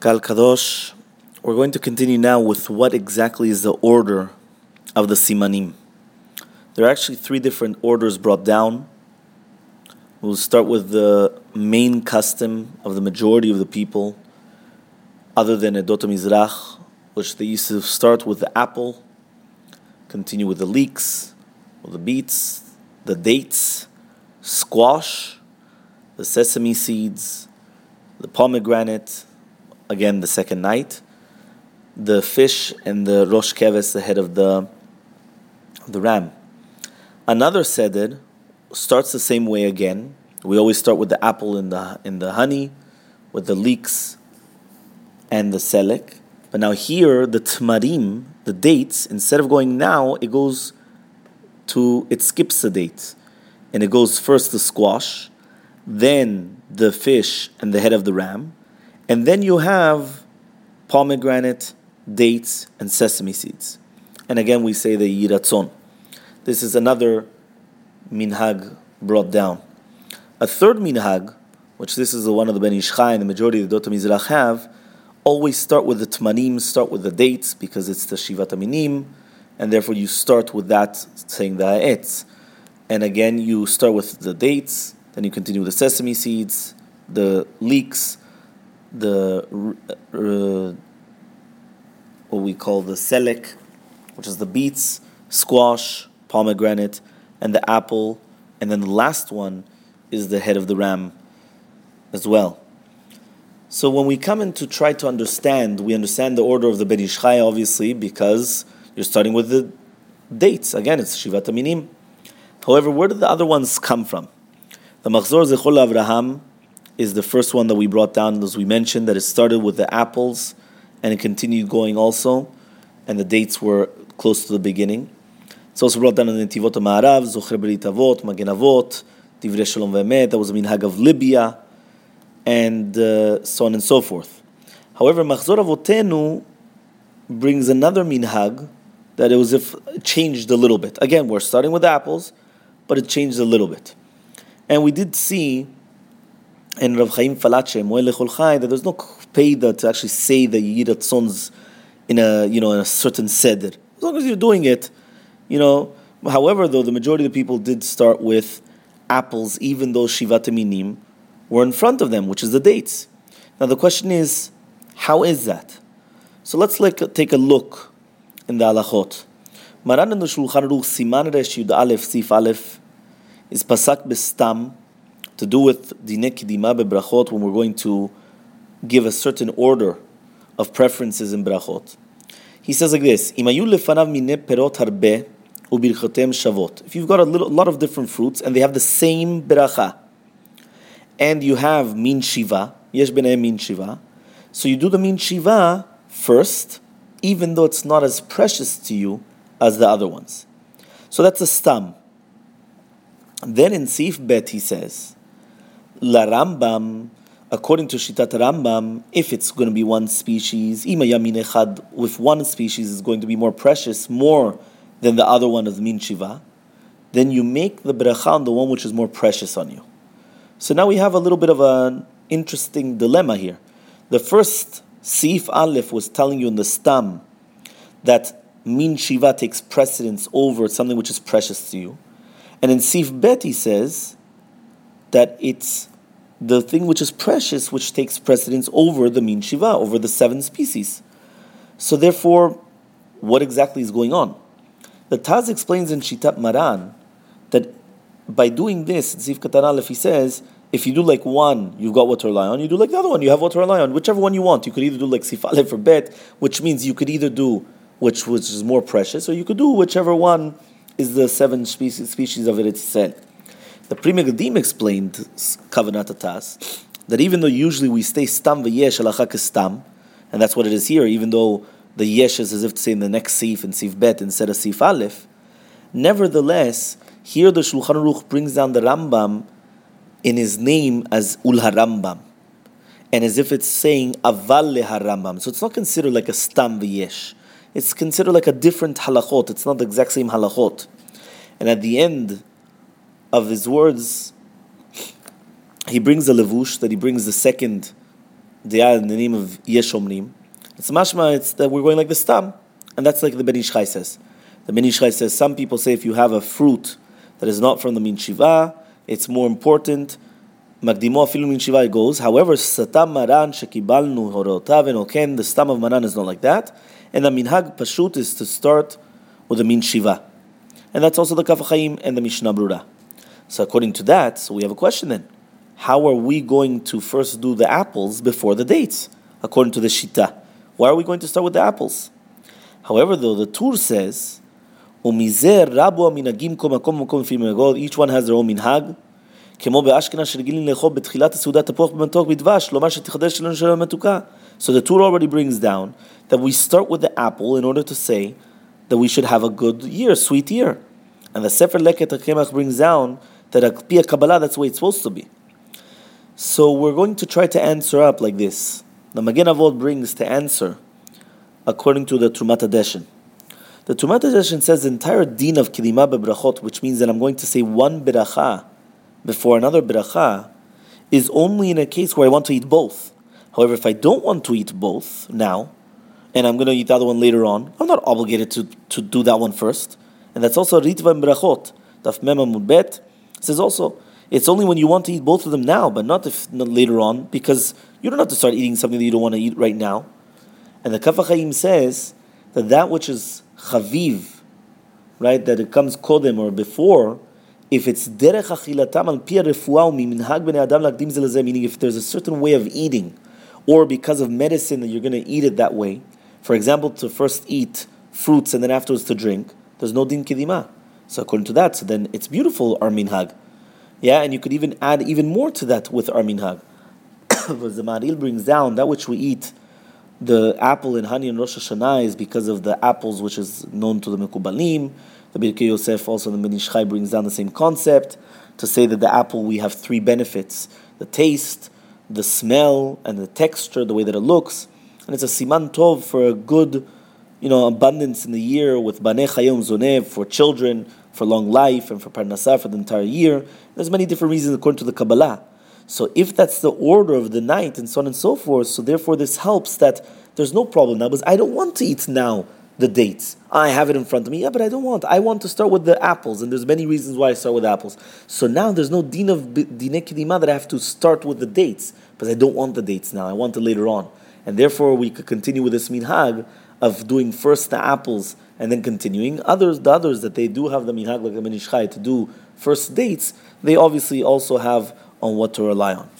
Kal Kadosh, we're going to continue now with what exactly is the order of the Simanim. There are actually three different orders brought down. We'll start with the main custom of the majority of the people, other than Edot HaMizrach, which they used to start with the apple, continue with the leeks, or the beets, the dates, squash, the sesame seeds, the pomegranate, again the second night, the fish, and the Rosh Keves, the head of the ram. Another seder starts the same way again. We always start with the apple and the honey, with the leeks and the selek. But now here, the tmarim, the dates, instead of going now, it skips the dates. And it goes first the squash, then the fish and the head of the ram, and then you have pomegranate, dates, and sesame seeds. And again, we say the yiratzon. This is another minhag brought down. A third minhag, which this is the one of the Ben Ish Chai and the majority of the Edot HaMizrach have, always start with the tmanim, start with the dates, because it's the Shivat HaMinim, and therefore you start with that, saying the ha'etz. And again, you start with the dates, then you continue with the sesame seeds, the leeks, the what we call the selek, which is the beets, squash, pomegranate, and the apple, and then the last one is the head of the ram as well. So when we come in to try to understand, we understand the order of the Ben Ish Chai, obviously, because you're starting with the dates. Again, it's Shivat HaMinim. However, where did the other ones come from? The Machzor Zechol Avraham is the first one that we brought down, as we mentioned, that it started with the apples and it continued going also, and the dates were close to the beginning. It's also brought down in the Netivot HaMa'arav, Zocher Berit Avot, Magen Avot, Divrei Shalom Ve'emet, that was a minhag of Libya, and so on and so forth. However, Machzor Avotenu brings another minhag that it was if it changed a little bit. Again, we're starting with the apples, but it changed a little bit. And we did see in Rav Chaim Falache, Moed Lechol Chai, that there's no payda to actually say the yiratzons in a certain seder. As long as you're doing it, However, though, the majority of the people did start with apples, even though Shivat HaMinim were in front of them, which is the dates. Now the question is, how is that? So let's take a look in the halachot. Maran in the Shulchan Aruch Siman Resh Yud Aleph Sif Aleph is pasak bestam, to do with dinei kidima bebrachot, when we're going to give a certain order of preferences in brachot. He says like this: Imayu lefanav minei perot harbe ubirchotem shavot. If you've got a lot of different fruits and they have the same bracha, and you have min shiva, yesh benehem min shiva, so you do the min shiva first, even though it's not as precious to you as the other ones. So that's a stam. Then in Sif Bet he says, La Rambam, according to Shitat Rambam, if it's going to be one species, ima yamin echad, with one species is going to be more precious, more than the other one of min shiva, then you make the bracha on the one which is more precious on you. So now we have a little bit of an interesting dilemma here. The first Sif Aleph was telling you in the stam that min shiva takes precedence over something which is precious to you. And in Sif Bet he says that it's the thing which is precious which takes precedence over the min shiva, over the 7 species. So therefore, what exactly is going on? The Taz explains in Shitat Maran that by doing this, in Sif Katan Aleph, he says, if you do like one, you've got what to rely on. You do like the other one, you have what to rely on. Whichever one you want. You could either do like Sif Aleph or Bet, which means you could either do which is more precious, or you could do whichever one is the 7 species of Eretz Yisrael. The Pri Megadim explained, Kavanat Atas, that even though usually we stay stam v'yesh halacha kestam, and that's what it is here, even though the yesh is as if to say in the next sif and sif bet instead of sif aleph, nevertheless, here the Shulchan Aruch brings down the Rambam in his name as Ul HaRambam, and as if it's saying Aval LeHaRambam. So it's not considered like a stam v'yesh. It's considered like a different halachot. It's not the exact same halachot. And at the end of his words, he brings the levush, that he brings the second De'ah in the name of Yeshomrim. It's mashma, it's that we're going like the stam. And that's like the Ben Ish Chai says. The Ben Ish Chai says some people say if you have a fruit that is not from the Min Shiva, it's more important. Magdimo afilu Min Shiva, it goes. However, Satam Maran shekibalnu horotav enoken, the stam of Maran is not like that. And the Minhag Pashut is to start with the Min Shiva. And that's also the Kaf HaChaim and the Mishnah Brura. So according to that, so we have a question then. How are we going to first do the apples before the dates? According to the Shita. Why are we going to start with the apples? However, though, the Tur says, each one has their own minhag. So the Tur already brings down that we start with the apple in order to say that we should have a good year, sweet year. And the Sefer Leket HaKemach brings down that Pia Kabbalah, that's the way it's supposed to be. So we're going to try to answer up like this. The Magen Avot brings to answer according to the Trumat HaDeshen. The Trumat HaDeshen says the entire din of Kidima bebrachot, which means that I'm going to say one beracha before another beracha, is only in a case where I want to eat both. However, if I don't want to eat both now, and I'm going to eat the other one later on, I'm not obligated to do that one first. And that's also Ritva and Berachot. Daf Mem Amud Bet says also, it's only when you want to eat both of them now, but not later on, because you don't have to start eating something that you don't want to eat right now. And the Kaf HaChaim says that which is chaviv, right, that it comes kodem or before, if it's derech achilatam al pi refuah minhag bnei adam lakdim ze lezeh, meaning if there's a certain way of eating, or because of medicine that you're going to eat it that way, for example, to first eat fruits and then afterwards to drink, there's no din kidima. So according to that, so then it's beautiful, our minhag. Yeah, and you could even add even more to that with our minhag. Because the Maharil brings down that which we eat, the apple and honey in Rosh Hashanah, is because of the apples which is known to the Mekubalim. The Birkei Yosef also, the Ben Ish Chai, brings down the same concept to say that the apple, we have three benefits: the taste, the smell, and the texture, the way that it looks. And it's a siman tov for a good, abundance in the year with banei chayim zonev, for children, for long life, and for parnasah for the entire year. There's many different reasons according to the Kabbalah. So if that's the order of the night and so on and so forth, so therefore this helps that there's no problem now, because I don't want to eat now the dates. I have it in front of me, but I don't want. I want to start with the apples, and there's many reasons why I start with apples. So now there's no din of dinei kidima that I have to start with the dates, because I don't want the dates now. I want it later on. And therefore we could continue with this minhag of doing first the apples and then continuing. The others that they do have the minhag like the Ben Ish Chai to do first dates, they obviously also have on what to rely on.